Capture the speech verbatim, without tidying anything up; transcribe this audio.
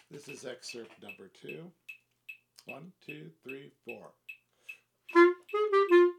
This is excerpt number two. One, two, three, four.